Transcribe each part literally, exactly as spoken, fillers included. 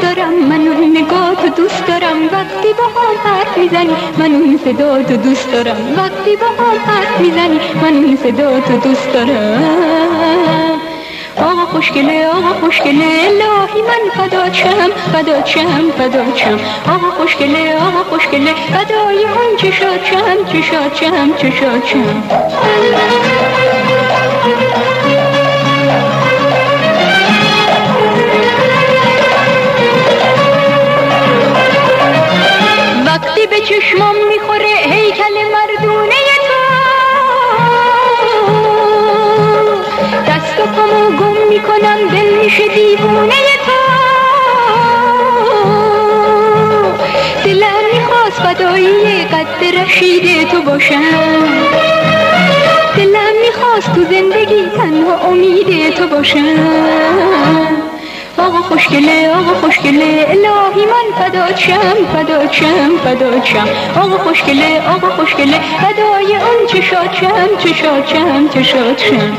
دارم، من اون نگاهتو دوست دارم. وقتی با هم حرف میزنی من اون صداتو دوست دارم. وقتی با هم حرف میزنی من اون صداتو دوست دارم. آقا خوشگله آقا خوشگله الهی من فدات شم فدات شم فدات شم. آقا خوشگله آقا خوشگله فدای اون چشات شم چشات شم چشات شم. وقتی به چشمم میخوره هیکل مردونه تو، دست و پامو گم میکنم دل میشه دیوونه تو. دلم میخواست فدایی قد رشید تو باشم. دلم میخواست تو زندگی تنها امید تو باشم. آقا خوشگله آقا خوشگله الهی من فدات شم فدات شم فدات شم. آقا خوشگله آقا خوشگله فدای اون چشات شم چشات شم چشات شم.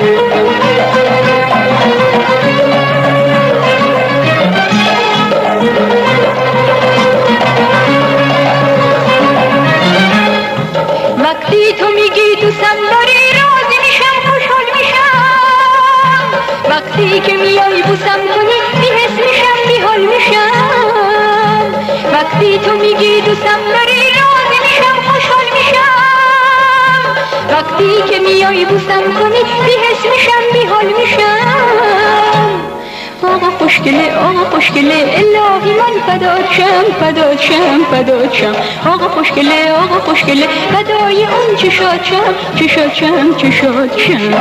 وقتی تو میگی دوستم داری راضی میشم خوشحال میشم. وقتی که میای بوسم کنی بی‌حس میشم بی‌حال میشم. وقتی تو میگی دوستم داری راضی میشم خوشحال میشم. وقتی که میای بوسم کنی بی‌حس میشم بی‌حال میشم. آقا خوشگله آقا خوشگله الهی من فدات شم فدات شم فدات شم. آقا خوشگله آقا خوشگله فدای اون چشات شم چشات شم چشات شم.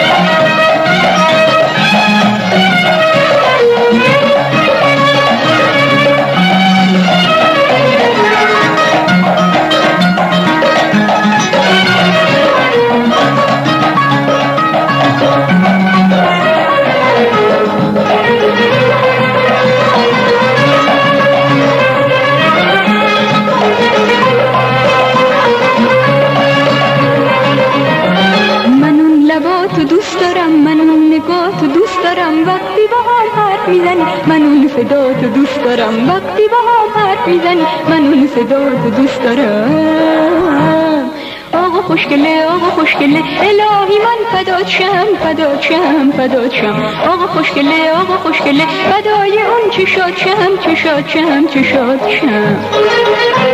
تو دوست دارم من اون نگاه تو دوست دارم. وقتی با هم حرف میزنی من اون صدا تو دوست دارم. وقتی با هم حرف میزنی من اون صدا تو دوست دارم. آقا خوشگله آقا خوشگله الهی من فدات شم فدات شم فدات شم. آقا خوشگله آقا خوشگله فدای اون چشات شم چشات شم چشات شم.